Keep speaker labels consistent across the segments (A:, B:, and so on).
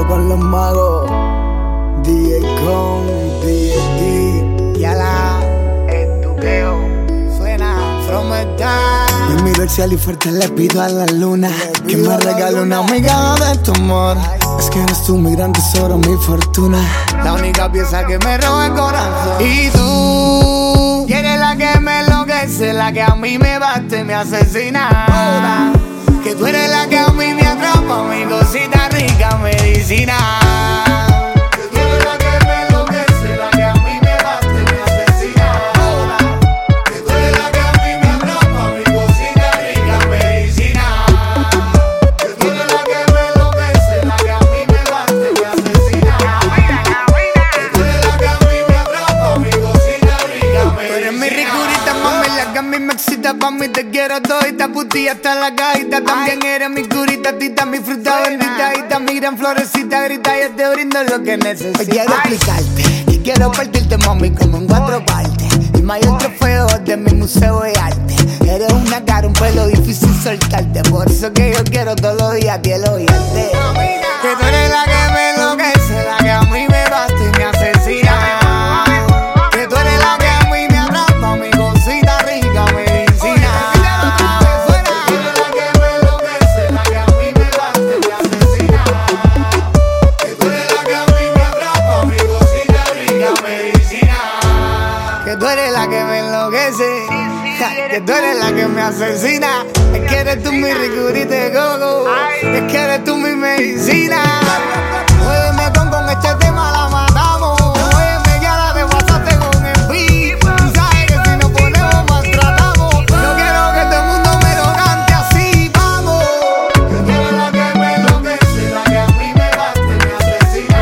A: con los magos, DJ con DJ,
B: ya la estuqueo suena from the top.
A: Me miro el cielo y fuerte le pido a la luna que me regale una amiga de tu amor. Es que eres tú mi gran tesoro, mi fortuna,
B: la única pieza que me roba el corazón. Y tú eres la que me enloquece, la que a mí me bate, me asesina. Que tú eres la que a mí me atrapa, mi cosita rica, medicina. Que tú eres la que me enloquece, la que a mí me bate, me asesina. Que tú eres la que a mí me atrapa, mi cosita rica, medicina. Que tú eres la que me enloquece, la que a mí me bate, me asesina. Que tú eres la que a mí me atrapa, mi cosita rica, medicina. Tú eres mi ricurita, mami, la que a mí me excita, pa' mí te quiero todita, putilla hasta la cajita. También eres mi curita, tita, mi fruta bendita, y mi gran florecita, grita, yo te brindo lo que necesitas.
A: Hoy quiero explicarte y quiero partirte, mami, como en 4 partes. El mayor trofeo de mi museo de arte. Eres una cara, un pelo difícil soltarte. Por eso que yo quiero todos los días piel ollarte.
B: Que tú eres la que me enloquece, la que a mí me bate y me asesina. Que tú eres la que a mí me atrapa, mi cosita rica, medicina. Que tú eres la que me enloquece, la que a mí me bate, me asesina. Que tú eres la que a mí me atrapa, mi cosita rica, medicina. Que tú eres la que me enloquece, que tú eres la que me asesina. Es que eres tú mi ricurita de coco, es que eres tú mi medicina. Muéveme con este tema la matamos. Muéveme ya la te pasaste con el beat. Tú sabes que si nos ponemos maltratamos. Yo quiero que todo el mundo me lo cante así, vamos. Que tú eres la que me enloquece, la que a mí me bate, me asesina.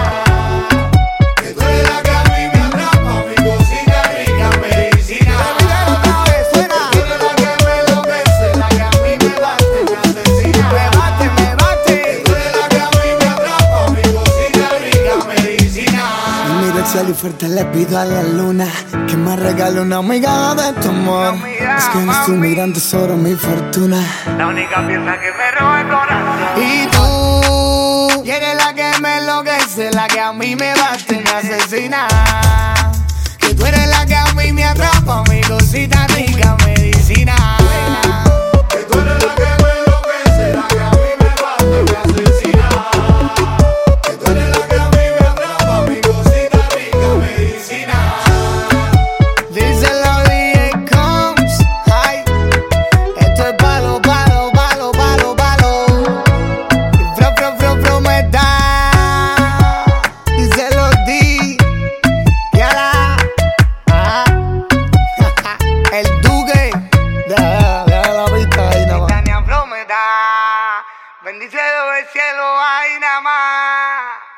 B: Que tú eres la que a mí me atrapa, mi cosita rica, medicina. Otra vez suena. Que tú eres la que me enloquece, la que a mí me bate, me asesina. Me bate, me bate. Que tú eres la que a mí me atrapa, mi cosita rica, medicina.
A: Me miro el cielo y fuerte le pido a la luna que me regale una amiga de tu amor. Es que eres tú mi gran tesoro, mi fortuna,
B: la única pieza que me roba el corazón. Y tú eres la que me enloquece, la que a mí me bate, me asesina. Que tú eres la que a mí me atrapa, mi cosita rica, medicina. Que tú eres la que me enloquece, la que a mí me bate, me asesina. Que tú eres la que a mí me atrapa, mi cosita rica, medicina. Díselo DJ Combs, ay. Esto es palo, palo, palo, palo, palo. Fro me da. Díselo D. Ya la. El Duque.
A: deja la vista ahí nada más.
B: Tania Flow me da. Bendícelo del cielo, ahí nada más.